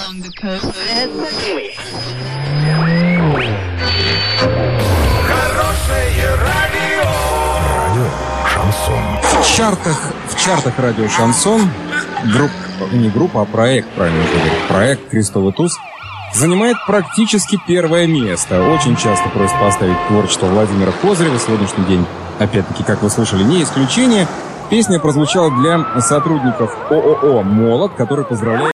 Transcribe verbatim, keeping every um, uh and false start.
along the coast. Хорошее радио. Радио Шансон. В чартах, в чартах радио Шансон, групп, не группа, а проект, правильно говорить, проект «Крестовый туз» занимает практически первое место. Очень часто просят поставить творчество Владимира Козырева. Сегодняшний день, опять-таки, как вы слышали, не исключение. Песня прозвучала для сотрудников ООО «Молот», который поздравляет